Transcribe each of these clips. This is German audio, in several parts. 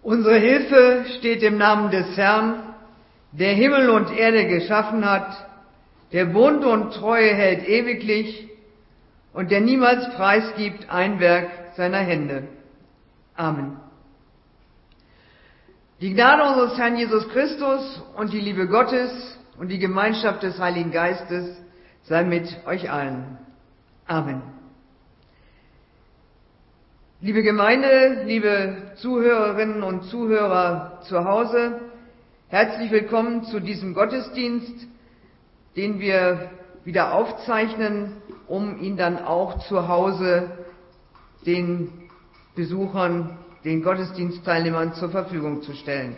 Unsere Hilfe steht im Namen des Herrn, der Himmel und Erde geschaffen hat, der Bund und Treue hält ewiglich und der niemals preisgibt ein Werk seiner Hände. Amen. Die Gnade unseres Herrn Jesus Christus und die Liebe Gottes und die Gemeinschaft des Heiligen Geistes sei mit euch allen. Amen. Liebe Gemeinde, liebe Zuhörerinnen und Zuhörer zu Hause, herzlich willkommen zu diesem Gottesdienst, den wir wieder aufzeichnen, um ihn dann auch zu Hause den Besuchern, den Gottesdienstteilnehmern zur Verfügung zu stellen.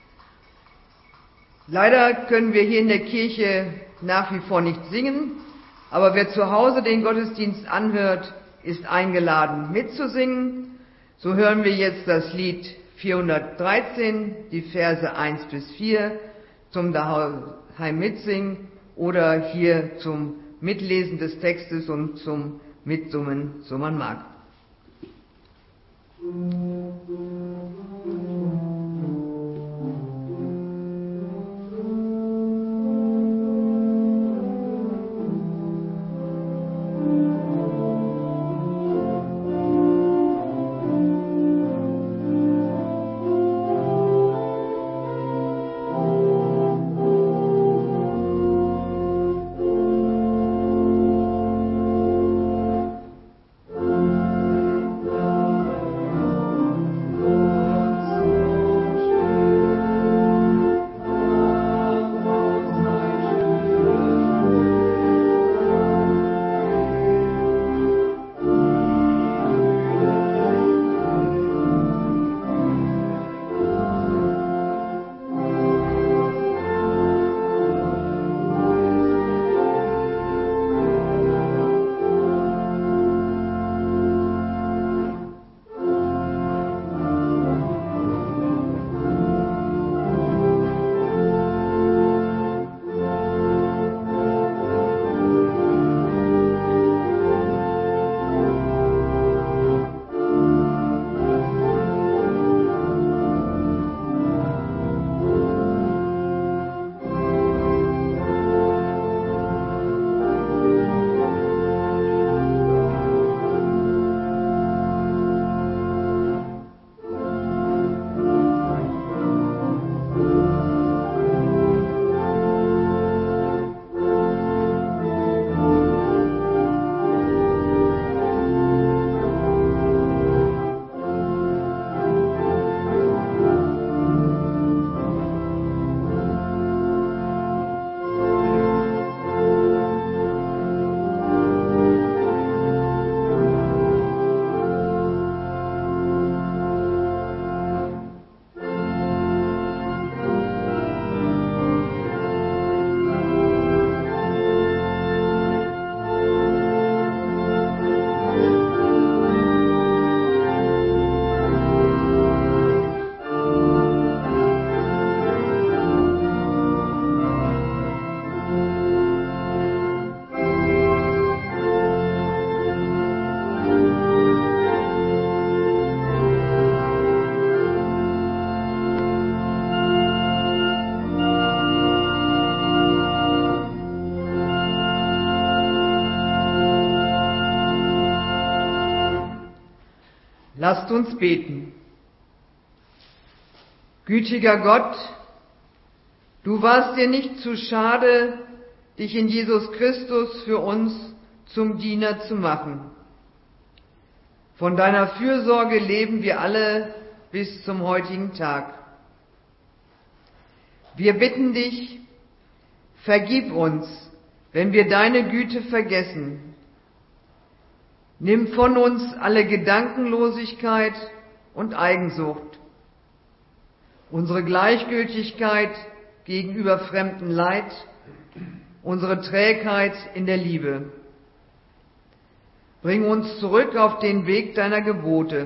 Leider können wir hier in der Kirche nach wie vor nicht singen, aber wer zu Hause den Gottesdienst anhört, ist eingeladen mitzusingen. So hören wir jetzt das Lied 413, die Verse 1 bis 4 zum Daheim mitsingen oder hier zum Mitlesen des Textes und zum Mitsummen, so man mag. Lasst uns beten. Gütiger Gott, du warst dir nicht zu schade, dich in Jesus Christus für uns zum Diener zu machen. Von deiner Fürsorge leben wir alle bis zum heutigen Tag. Wir bitten dich, vergib uns, wenn wir deine Güte vergessen. Nimm von uns alle Gedankenlosigkeit und Eigensucht, unsere Gleichgültigkeit gegenüber fremdem Leid, unsere Trägheit in der Liebe. Bring uns zurück auf den Weg deiner Gebote.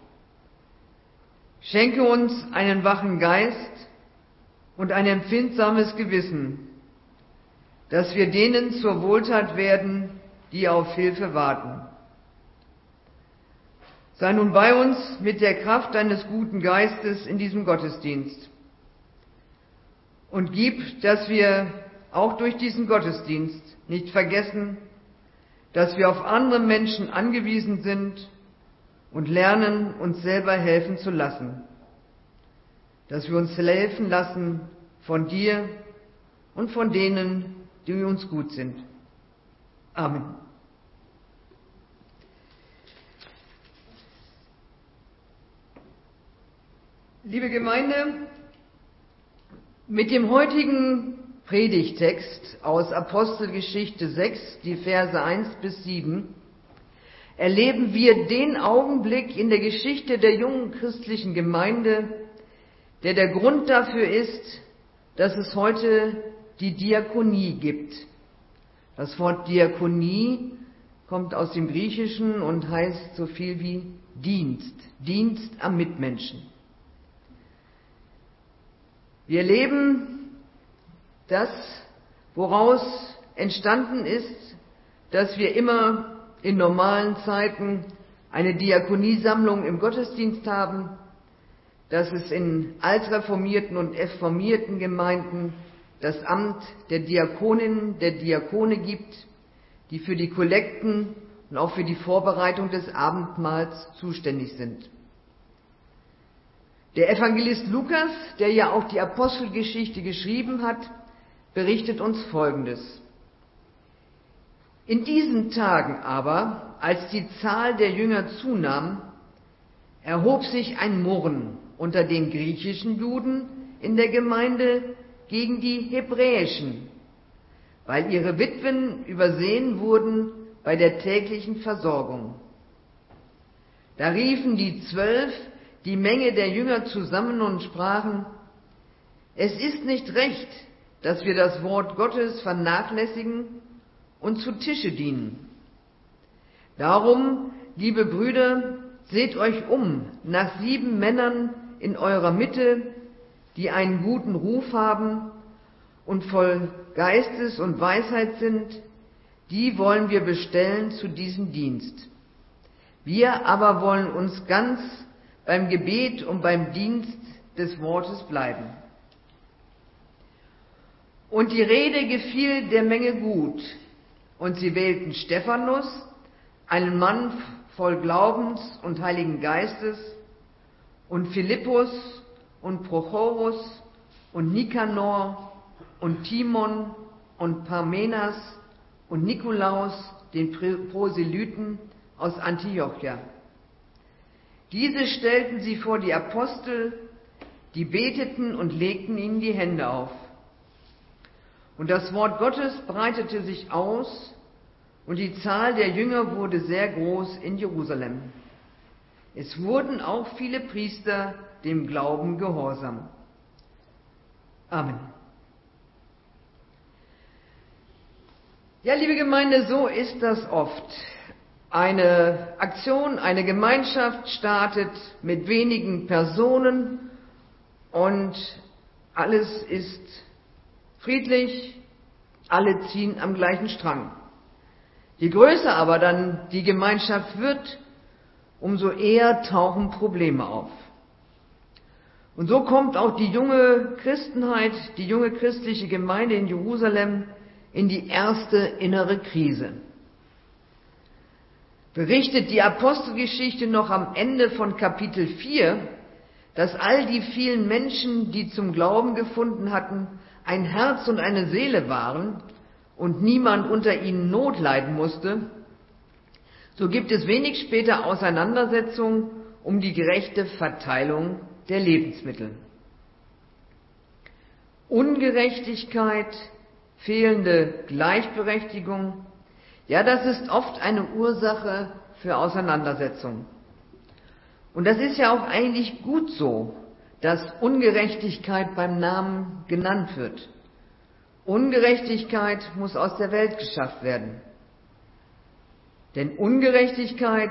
Schenke uns einen wachen Geist und ein empfindsames Gewissen, dass wir denen zur Wohltat werden, die auf Hilfe warten. Sei nun bei uns mit der Kraft deines guten Geistes in diesem Gottesdienst und gib, dass wir auch durch diesen Gottesdienst nicht vergessen, dass wir auf andere Menschen angewiesen sind und lernen, uns selber helfen zu lassen. Dass wir uns helfen lassen von dir und von denen, die uns gut sind. Amen. Liebe Gemeinde, mit dem heutigen Predigtext aus Apostelgeschichte 6, die Verse 1 bis 7, erleben wir den Augenblick in der Geschichte der jungen christlichen Gemeinde, der Grund dafür ist, dass es heute die Diakonie gibt. Das Wort Diakonie kommt aus dem Griechischen und heißt so viel wie Dienst, Dienst am Mitmenschen. Wir erleben das, woraus entstanden ist, dass wir immer in normalen Zeiten eine Diakoniesammlung im Gottesdienst haben, dass es in altreformierten und reformierten Gemeinden das Amt der Diakoninnen, der Diakone gibt, die für die Kollekten und auch für die Vorbereitung des Abendmahls zuständig sind. Der Evangelist Lukas, der ja auch die Apostelgeschichte geschrieben hat, berichtet uns Folgendes. In diesen Tagen aber, als die Zahl der Jünger zunahm, erhob sich ein Murren unter den griechischen Juden in der Gemeinde gegen die hebräischen, weil ihre Witwen übersehen wurden bei der täglichen Versorgung. Da riefen die 12 die Menge der Jünger zusammen und sprachen: Es ist nicht recht, dass wir das Wort Gottes vernachlässigen und zu Tische dienen. Darum, liebe Brüder, seht euch um nach 7 Männern in eurer Mitte, die einen guten Ruf haben und voll Geistes und Weisheit sind, die wollen wir bestellen zu diesem Dienst. Wir aber wollen uns ganz beim Gebet und beim Dienst des Wortes bleiben. Und die Rede gefiel der Menge gut, und sie wählten Stephanus, einen Mann voll Glaubens und Heiligen Geistes, und Philippus und Prochorus und Nikanor und Timon und Parmenas und Nikolaus, den Proselyten aus Antiochia. Diese stellten sie vor die Apostel, die beteten und legten ihnen die Hände auf. Und das Wort Gottes breitete sich aus, und die Zahl der Jünger wurde sehr groß in Jerusalem. Es wurden auch viele Priester dem Glauben gehorsam. Amen. Ja, liebe Gemeinde, so ist das oft. Eine Aktion, eine Gemeinschaft startet mit wenigen Personen und alles ist friedlich, alle ziehen am gleichen Strang. Je größer aber dann die Gemeinschaft wird, umso eher tauchen Probleme auf. Und so kommt auch die junge Christenheit, die junge christliche Gemeinde in Jerusalem in die erste innere Krise. Berichtet die Apostelgeschichte noch am Ende von Kapitel 4, dass all die vielen Menschen, die zum Glauben gefunden hatten, ein Herz und eine Seele waren und niemand unter ihnen Not leiden musste, so gibt es wenig später Auseinandersetzungen um die gerechte Verteilung der Lebensmittel. Ungerechtigkeit, fehlende Gleichberechtigung, ja, das ist oft eine Ursache für Auseinandersetzung. Und das ist ja auch eigentlich gut so, dass Ungerechtigkeit beim Namen genannt wird. Ungerechtigkeit muss aus der Welt geschafft werden. Denn Ungerechtigkeit,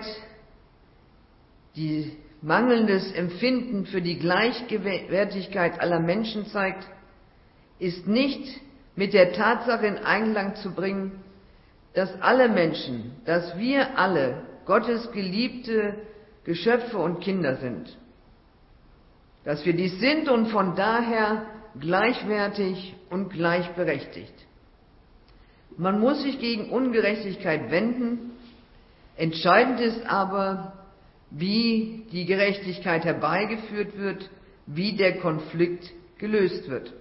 die mangelndes Empfinden für die Gleichwertigkeit aller Menschen zeigt, ist nicht mit der Tatsache in Einklang zu bringen, dass alle Menschen, dass wir alle Gottes geliebte Geschöpfe und Kinder sind. Dass wir dies sind und von daher gleichwertig und gleichberechtigt. Man muss sich gegen Ungerechtigkeit wenden. Entscheidend ist aber, wie die Gerechtigkeit herbeigeführt wird, wie der Konflikt gelöst wird.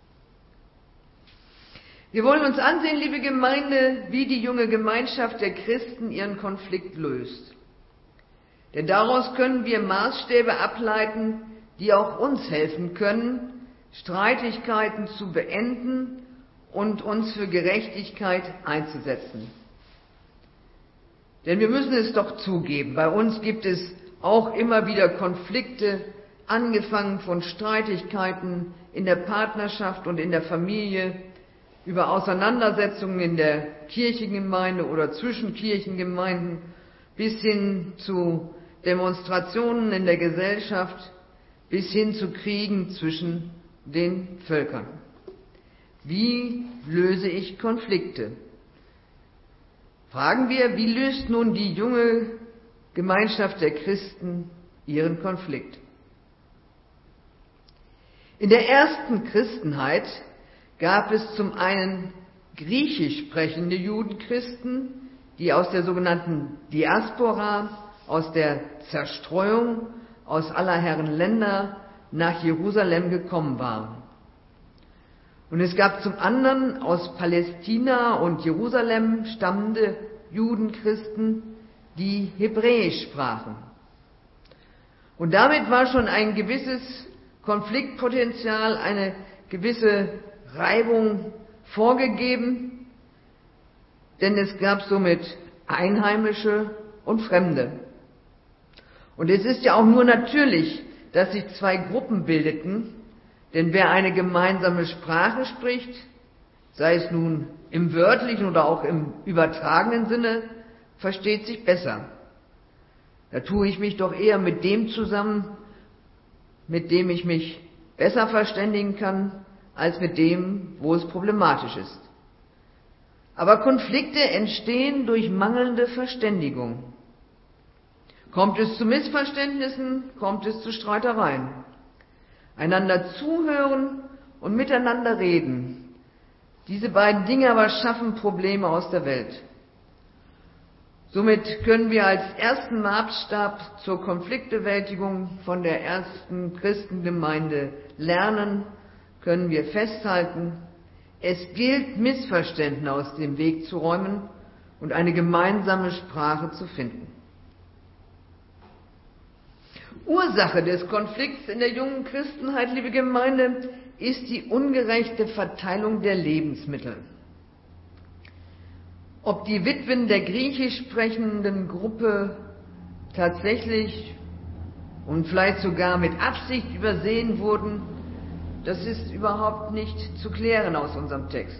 Wir wollen uns ansehen, liebe Gemeinde, wie die junge Gemeinschaft der Christen ihren Konflikt löst. Denn daraus können wir Maßstäbe ableiten, die auch uns helfen können, Streitigkeiten zu beenden und uns für Gerechtigkeit einzusetzen. Denn wir müssen es doch zugeben, bei uns gibt es auch immer wieder Konflikte, angefangen von Streitigkeiten in der Partnerschaft und in der Familie, über Auseinandersetzungen in der Kirchengemeinde oder zwischen Kirchengemeinden, bis hin zu Demonstrationen in der Gesellschaft, bis hin zu Kriegen zwischen den Völkern. Wie löse ich Konflikte? Fragen wir, wie löst nun die junge Gemeinschaft der Christen ihren Konflikt? In der ersten Christenheit gab es zum einen griechisch sprechende Judenchristen, die aus der sogenannten Diaspora, aus der Zerstreuung, aus aller Herren Länder nach Jerusalem gekommen waren. Und es gab zum anderen aus Palästina und Jerusalem stammende Judenchristen, die Hebräisch sprachen. Und damit war schon ein gewisses Konfliktpotenzial, eine gewisse Reibung vorgegeben, denn es gab somit Einheimische und Fremde. Und es ist ja auch nur natürlich, dass sich zwei Gruppen bildeten, denn wer eine gemeinsame Sprache spricht, sei es nun im wörtlichen oder auch im übertragenen Sinne, versteht sich besser. Da tue ich mich doch eher mit dem zusammen, mit dem ich mich besser verständigen kann, als mit dem, wo es problematisch ist. Aber Konflikte entstehen durch mangelnde Verständigung. Kommt es zu Missverständnissen, kommt es zu Streitereien. Einander zuhören und miteinander reden. Diese beiden Dinge aber schaffen Probleme aus der Welt. Somit können wir als ersten Maßstab zur Konfliktbewältigung von der ersten Christengemeinde lernen, können wir festhalten, es gilt, Missverständnisse aus dem Weg zu räumen und eine gemeinsame Sprache zu finden. Ursache des Konflikts in der jungen Christenheit, liebe Gemeinde, ist die ungerechte Verteilung der Lebensmittel. Ob die Witwen der griechisch sprechenden Gruppe tatsächlich und vielleicht sogar mit Absicht übersehen wurden, das ist überhaupt nicht zu klären aus unserem Text.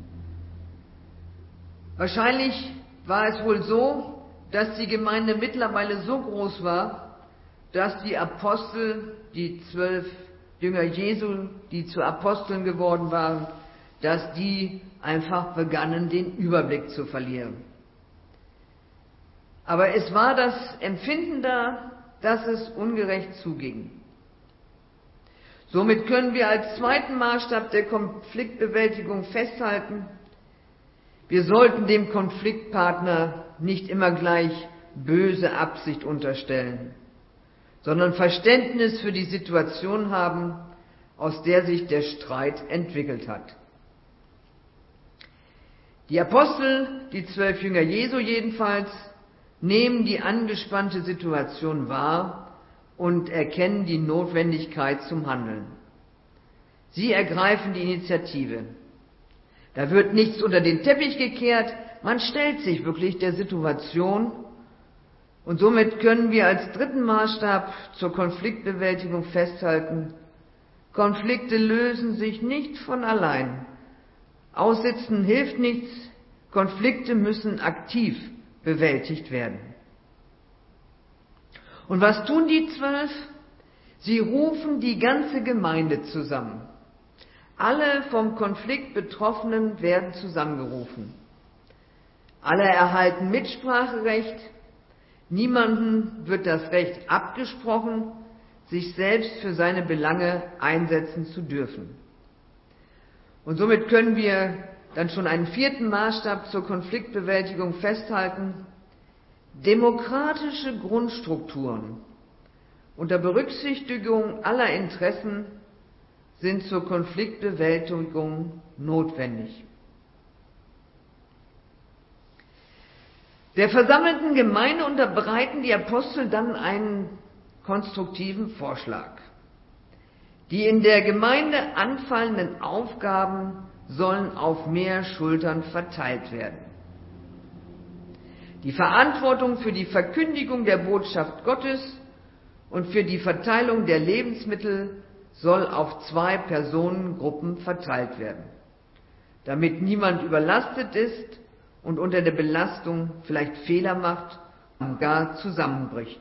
Wahrscheinlich war es wohl so, dass die Gemeinde mittlerweile so groß war, dass die Apostel, die 12 Jünger Jesu, die zu Aposteln geworden waren, dass die einfach begannen, den Überblick zu verlieren. Aber es war das Empfinden da, dass es ungerecht zuging. Somit können wir als zweiten Maßstab der Konfliktbewältigung festhalten, wir sollten dem Konfliktpartner nicht immer gleich böse Absicht unterstellen, sondern Verständnis für die Situation haben, aus der sich der Streit entwickelt hat. Die Apostel, die 12 Jünger Jesu jedenfalls, nehmen die angespannte Situation wahr und erkennen die Notwendigkeit zum Handeln. Sie ergreifen die Initiative. Da wird nichts unter den Teppich gekehrt, man stellt sich wirklich der Situation und somit können wir als dritten Maßstab zur Konfliktbewältigung festhalten, Konflikte lösen sich nicht von allein. Aussitzen hilft nichts, Konflikte müssen aktiv bewältigt werden. Und was tun die 12? Sie rufen die ganze Gemeinde zusammen. Alle vom Konflikt Betroffenen werden zusammengerufen. Alle erhalten Mitspracherecht. Niemandem wird das Recht abgesprochen, sich selbst für seine Belange einsetzen zu dürfen. Und somit können wir dann schon einen vierten Maßstab zur Konfliktbewältigung festhalten: Demokratische Grundstrukturen unter Berücksichtigung aller Interessen sind zur Konfliktbewältigung notwendig. Der versammelten Gemeinde unterbreiten die Apostel dann einen konstruktiven Vorschlag. Die in der Gemeinde anfallenden Aufgaben sollen auf mehr Schultern verteilt werden. Die Verantwortung für die Verkündigung der Botschaft Gottes und für die Verteilung der Lebensmittel soll auf 2 Personengruppen verteilt werden, damit niemand überlastet ist und unter der Belastung vielleicht Fehler macht und gar zusammenbricht.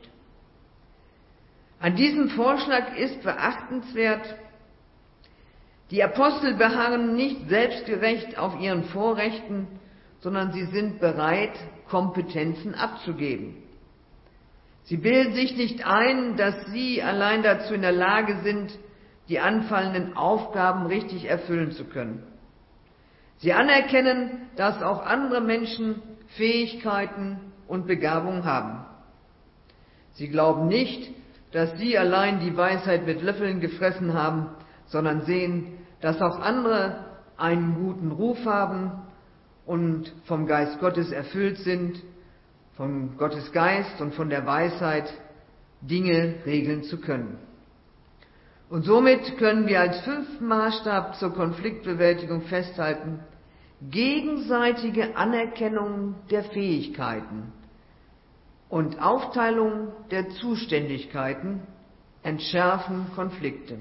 An diesem Vorschlag ist beachtenswert: Die Apostel beharren nicht selbstgerecht auf ihren Vorrechten, sondern sie sind bereit, Kompetenzen abzugeben. Sie bilden sich nicht ein, dass sie allein dazu in der Lage sind, die anfallenden Aufgaben richtig erfüllen zu können. Sie anerkennen, dass auch andere Menschen Fähigkeiten und Begabung haben. Sie glauben nicht, dass sie allein die Weisheit mit Löffeln gefressen haben, sondern sehen, dass auch andere einen guten Ruf haben und vom Geist Gottes erfüllt sind, von Gottes Geist und von der Weisheit, Dinge regeln zu können. Und somit können wir als 5. Maßstab zur Konfliktbewältigung festhalten: gegenseitige Anerkennung der Fähigkeiten und Aufteilung der Zuständigkeiten entschärfen Konflikte.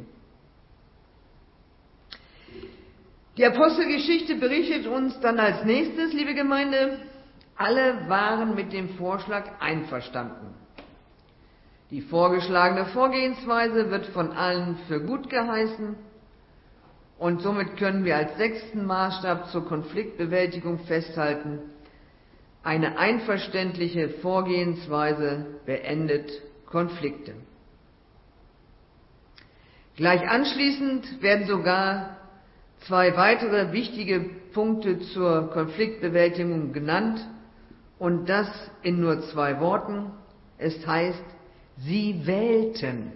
Die Apostelgeschichte berichtet uns dann als nächstes, liebe Gemeinde: Alle waren mit dem Vorschlag einverstanden. Die vorgeschlagene Vorgehensweise wird von allen für gut geheißen, und somit können wir als 6. Maßstab zur Konfliktbewältigung festhalten: Eine einverständliche Vorgehensweise beendet Konflikte. Gleich anschließend werden sogar 2 weitere wichtige Punkte zur Konfliktbewältigung genannt, und das in nur 2 Worten. Es heißt: Sie wählten.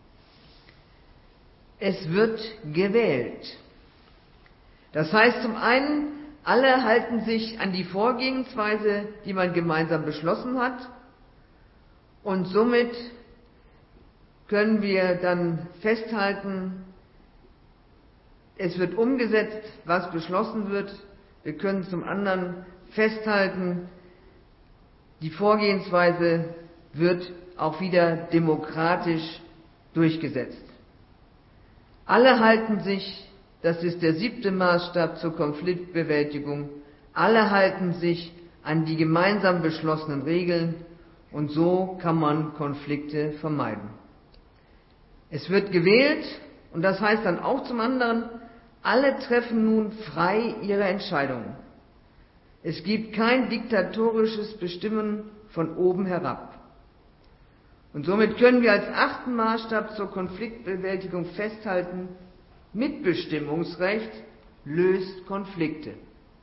Es wird gewählt. Das heißt zum einen, alle halten sich an die Vorgehensweise, die man gemeinsam beschlossen hat, und somit können wir dann festhalten, es wird umgesetzt, was beschlossen wird. Wir können zum anderen festhalten, die Vorgehensweise wird auch wieder demokratisch durchgesetzt. Alle halten sich, das ist der 7. Maßstab zur Konfliktbewältigung, alle halten sich an die gemeinsam beschlossenen Regeln, und so kann man Konflikte vermeiden. Es wird gewählt, und das heißt dann auch zum anderen, alle treffen nun frei ihre Entscheidungen. Es gibt kein diktatorisches Bestimmen von oben herab. Und somit können wir als 8. Maßstab zur Konfliktbewältigung festhalten: Mitbestimmungsrecht löst Konflikte.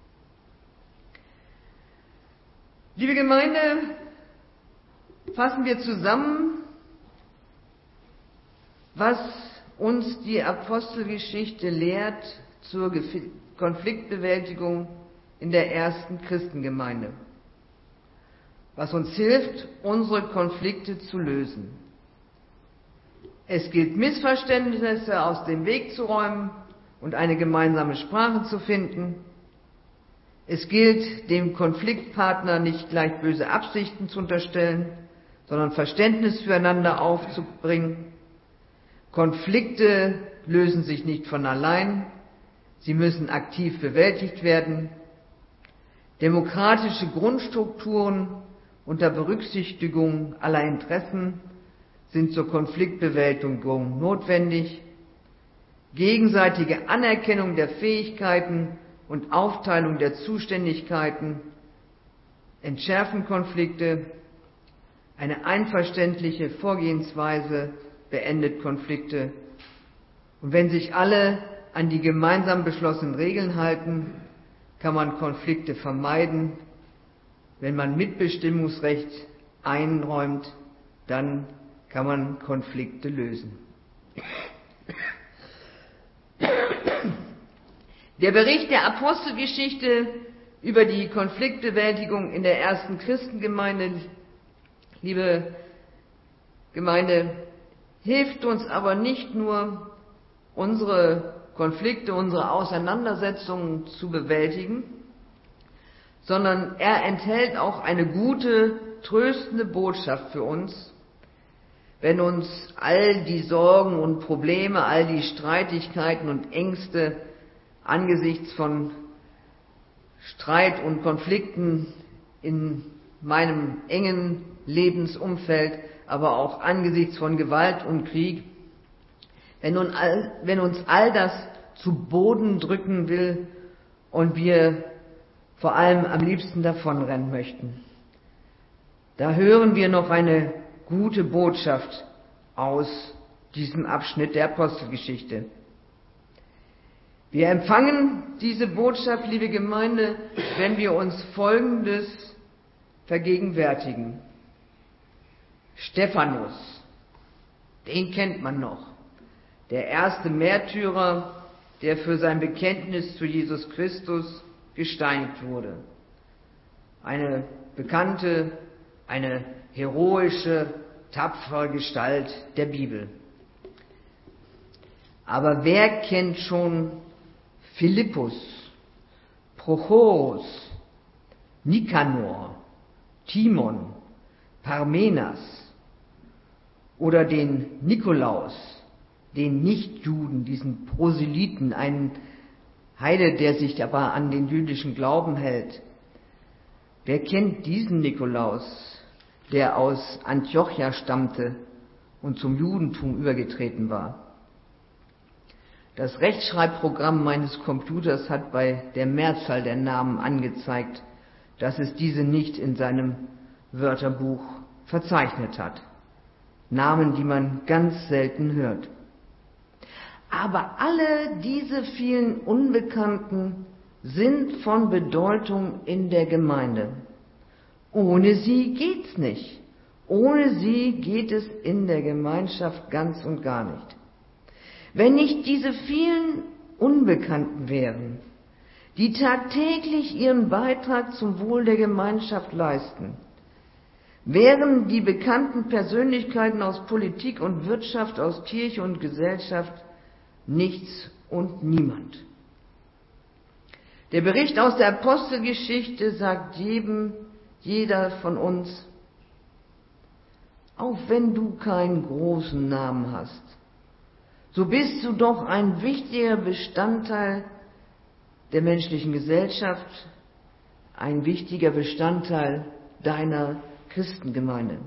Liebe Gemeinde, fassen wir zusammen, was uns die Apostelgeschichte lehrt zur Konfliktbewältigung in der ersten Christengemeinde, was uns hilft, unsere Konflikte zu lösen. Es gilt, Missverständnisse aus dem Weg zu räumen und eine gemeinsame Sprache zu finden. Es gilt, dem Konfliktpartner nicht gleich böse Absichten zu unterstellen, sondern Verständnis füreinander aufzubringen. Konflikte lösen sich nicht von allein, sie müssen aktiv bewältigt werden. Demokratische Grundstrukturen unter Berücksichtigung aller Interessen sind zur Konfliktbewältigung notwendig. Gegenseitige Anerkennung der Fähigkeiten und Aufteilung der Zuständigkeiten entschärfen Konflikte. Eine einverständliche Vorgehensweise beendet Konflikte. Und wenn sich alle an die gemeinsam beschlossenen Regeln halten, kann man Konflikte vermeiden. Wenn man Mitbestimmungsrecht einräumt, dann kann man Konflikte lösen. Der Bericht der Apostelgeschichte über die Konfliktbewältigung in der ersten Christengemeinde, liebe Gemeinde, hilft uns aber nicht nur, unsere Konflikte, unsere Auseinandersetzungen zu bewältigen, sondern er enthält auch eine gute, tröstende Botschaft für uns, wenn uns all die Sorgen und Probleme, all die Streitigkeiten und Ängste angesichts von Streit und Konflikten in meinem engen Lebensumfeld, aber auch angesichts von Gewalt und Krieg, wenn uns all das zu Boden drücken will und wir vor allem am liebsten davonrennen möchten. Da hören wir noch eine gute Botschaft aus diesem Abschnitt der Apostelgeschichte. Wir empfangen diese Botschaft, liebe Gemeinde, wenn wir uns Folgendes vergegenwärtigen. Stephanus, den kennt man noch. Der erste Märtyrer, der für sein Bekenntnis zu Jesus Christus gesteinigt wurde. Eine bekannte, eine heroische, tapfere Gestalt der Bibel. Aber wer kennt schon Philippus, Prochorus, Nikanor, Timon, Parmenas oder den Nikolaus, den Nichtjuden, diesen Proselyten, einen Heide, der sich aber an den jüdischen Glauben hält? Wer kennt diesen Nikolaus, der aus Antiochia stammte und zum Judentum übergetreten war? Das Rechtschreibprogramm meines Computers hat bei der Mehrzahl der Namen angezeigt, dass es diese nicht in seinem Wörterbuch verzeichnet hat. Namen, die man ganz selten hört. Aber alle diese vielen Unbekannten sind von Bedeutung in der Gemeinde. Ohne sie geht's nicht. Ohne sie geht es in der Gemeinschaft ganz und gar nicht. Wenn nicht diese vielen Unbekannten wären, die tagtäglich ihren Beitrag zum Wohl der Gemeinschaft leisten, wären die bekannten Persönlichkeiten aus Politik und Wirtschaft, aus Kirche und Gesellschaft nichts und niemand. Der Bericht aus der Apostelgeschichte sagt jeder von uns, auch wenn du keinen großen Namen hast, so bist du doch ein wichtiger Bestandteil der menschlichen Gesellschaft, ein wichtiger Bestandteil deiner Christengemeinde.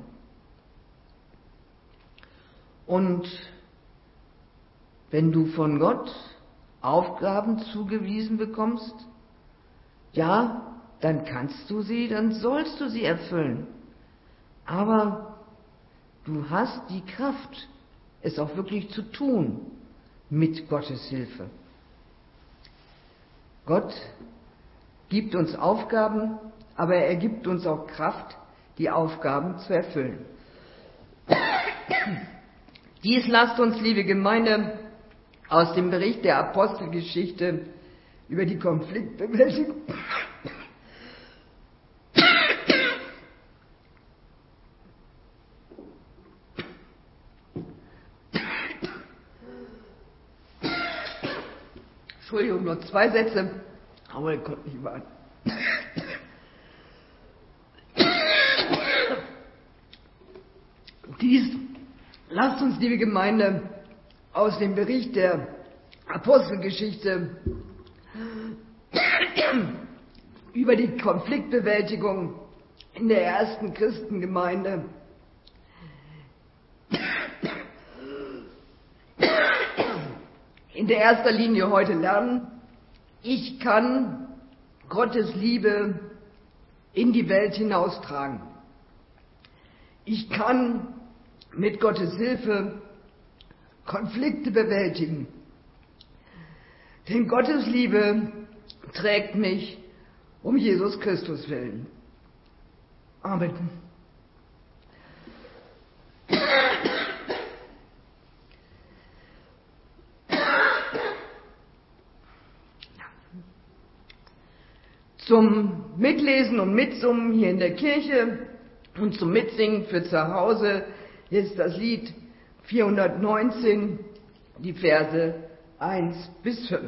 Und wenn du von Gott Aufgaben zugewiesen bekommst, ja, dann kannst du sie, dann sollst du sie erfüllen. Aber du hast die Kraft, es auch wirklich zu tun, mit Gottes Hilfe. Gott gibt uns Aufgaben, aber er gibt uns auch Kraft, die Aufgaben zu erfüllen. Dies lasst uns, liebe Gemeinde, aus dem Bericht der Apostelgeschichte über die Konfliktbewältigung Entschuldigung, nur 2 Sätze, aber ich konnte nicht warten. Dies lasst uns, liebe Gemeinde, aus dem Bericht der Apostelgeschichte über die Konfliktbewältigung in der ersten Christengemeinde in der erster Linie heute lernen. Ich kann Gottes Liebe in die Welt hinaustragen. Ich kann mit Gottes Hilfe Konflikte bewältigen. Denn Gottes Liebe trägt mich um Jesus Christus willen. Amen. Zum Mitlesen und Mitsummen hier in der Kirche und zum Mitsingen für zu Hause ist das Lied 419, die Verse 1 bis 5.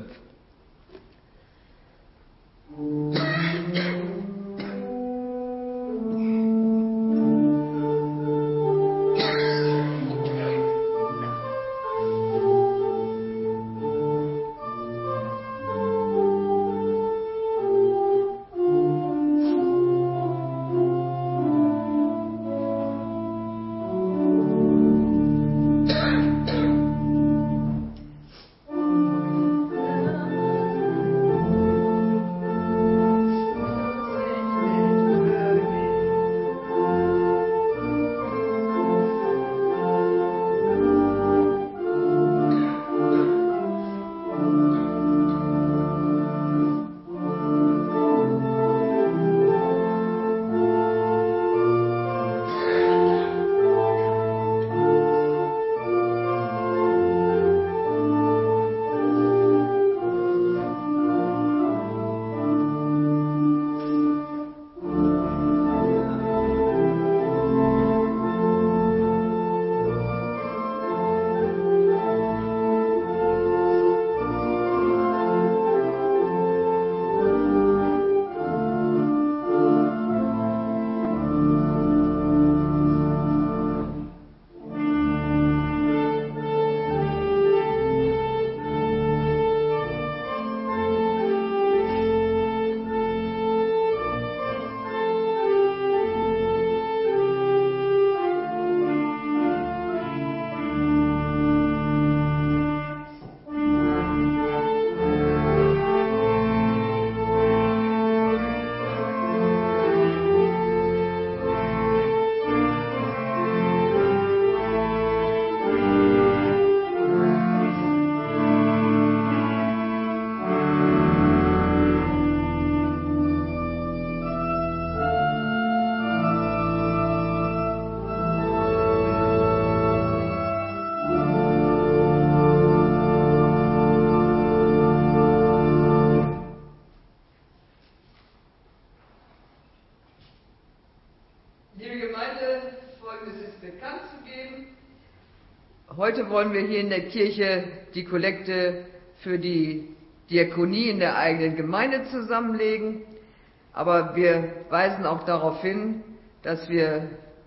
Heute wollen wir hier in der Kirche die Kollekte für die Diakonie in der eigenen Gemeinde zusammenlegen. Aber wir weisen auch darauf hin, dass wir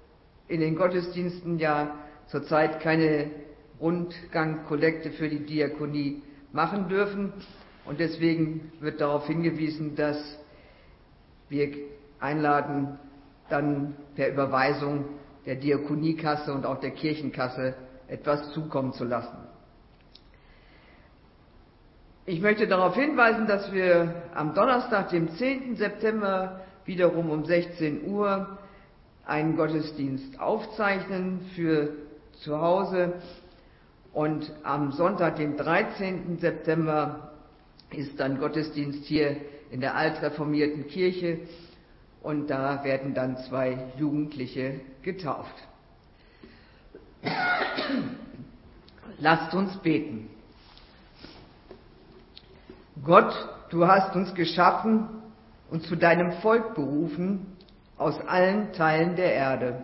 in den Gottesdiensten ja zurzeit keine Rundgang-Kollekte für die Diakonie machen dürfen. Und deswegen wird darauf hingewiesen, dass wir einladen, dann per Überweisung der Diakoniekasse und auch der Kirchenkasse etwas zukommen zu lassen. Ich möchte darauf hinweisen, dass wir am Donnerstag, dem 10. September, wiederum um 16 Uhr einen Gottesdienst aufzeichnen für zu Hause. Und am Sonntag, dem 13. September, ist dann Gottesdienst hier in der altreformierten Kirche. Und da werden dann 2 Jugendliche getauft. Lasst uns beten. Gott, du hast uns geschaffen und zu deinem Volk berufen aus allen Teilen der Erde.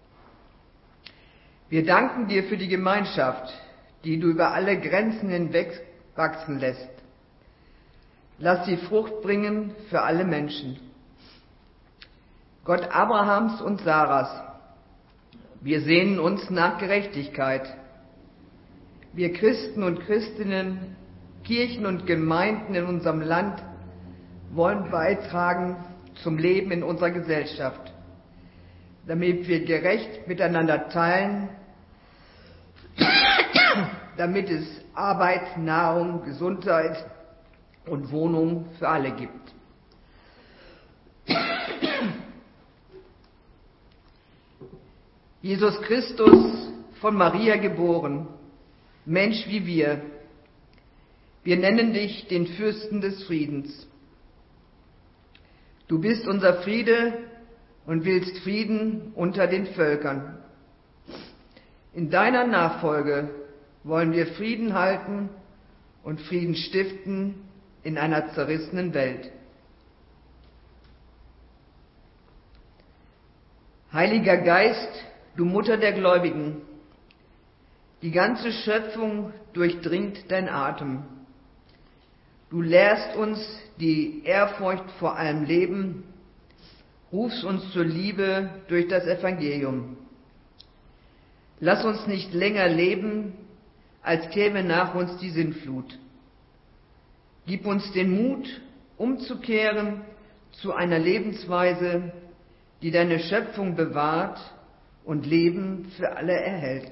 Wir danken dir für die Gemeinschaft, die du über alle Grenzen hinweg wachsen lässt. Lass sie Frucht bringen für alle Menschen. Gott Abrahams und Saras, wir sehnen uns nach Gerechtigkeit. Wir Christen und Christinnen, Kirchen und Gemeinden in unserem Land wollen beitragen zum Leben in unserer Gesellschaft, damit wir gerecht miteinander teilen, damit es Arbeit, Nahrung, Gesundheit und Wohnung für alle gibt. Jesus Christus, von Maria geboren, Mensch wie wir. Wir nennen dich den Fürsten des Friedens. Du bist unser Friede und willst Frieden unter den Völkern. In deiner Nachfolge wollen wir Frieden halten und Frieden stiften in einer zerrissenen Welt. Heiliger Geist, du Mutter der Gläubigen, die ganze Schöpfung durchdringt dein Atem. Du lehrst uns die Ehrfurcht vor allem Leben, rufst uns zur Liebe durch das Evangelium. Lass uns nicht länger leben, als käme nach uns die Sintflut. Gib uns den Mut, umzukehren zu einer Lebensweise, die deine Schöpfung bewahrt und Leben für alle erhält.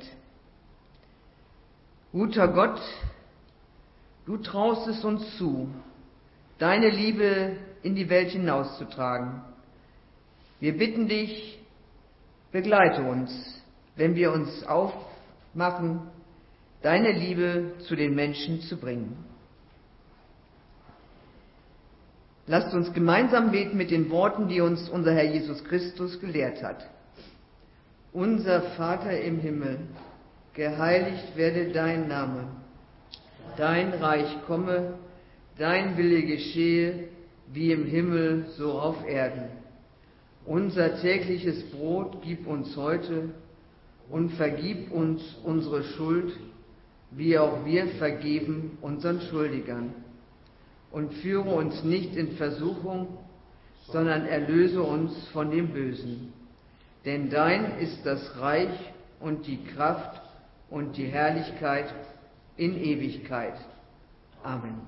Guter Gott, du traust es uns zu, deine Liebe in die Welt hinauszutragen. Wir bitten dich, begleite uns, wenn wir uns aufmachen, deine Liebe zu den Menschen zu bringen. Lasst uns gemeinsam beten mit den Worten, die uns unser Herr Jesus Christus gelehrt hat. Unser Vater im Himmel, geheiligt werde dein Name. Dein Reich komme, dein Wille geschehe, wie im Himmel, so auf Erden. Unser tägliches Brot gib uns heute und vergib uns unsere Schuld, wie auch wir vergeben unseren Schuldigern. Und führe uns nicht in Versuchung, sondern erlöse uns von dem Bösen. Denn dein ist das Reich und die Kraft und die Herrlichkeit in Ewigkeit. Amen.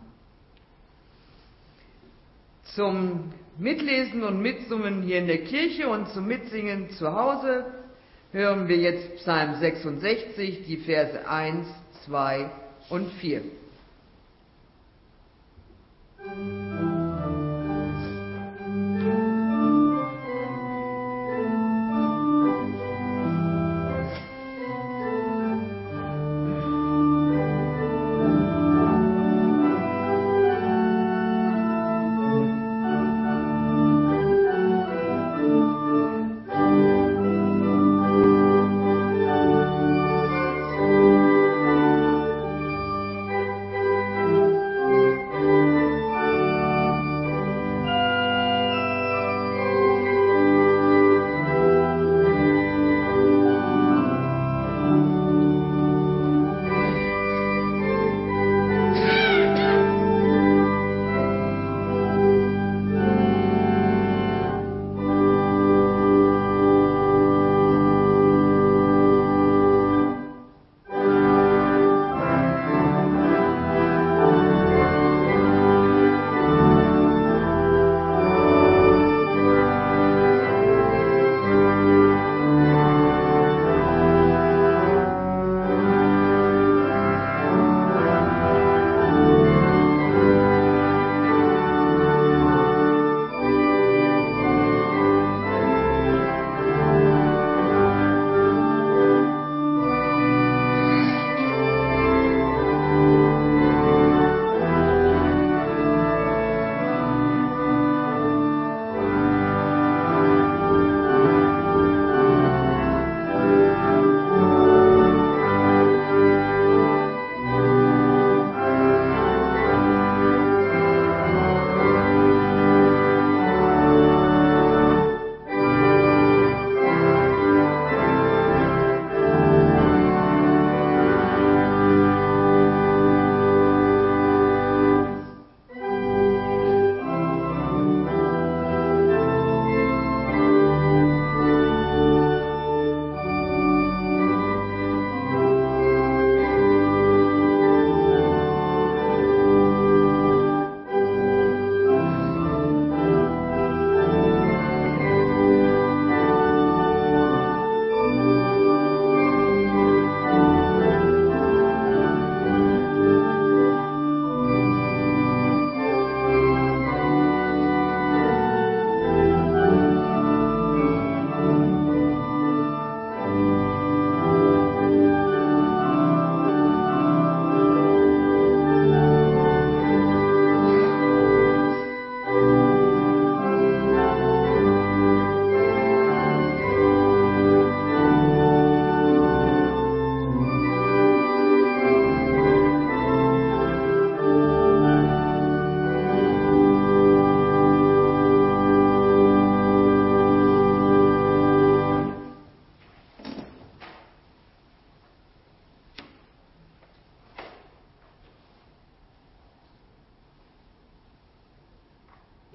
Zum Mitlesen und Mitsummen hier in der Kirche und zum Mitsingen zu Hause hören wir jetzt Psalm 66, die Verse 1, 2 und 4.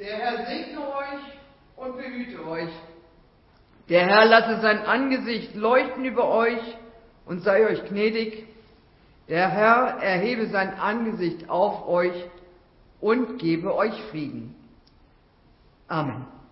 Der Herr segne euch und behüte euch. Der Herr lasse sein Angesicht leuchten über euch und sei euch gnädig. Der Herr erhebe sein Angesicht auf euch und gebe euch Frieden. Amen.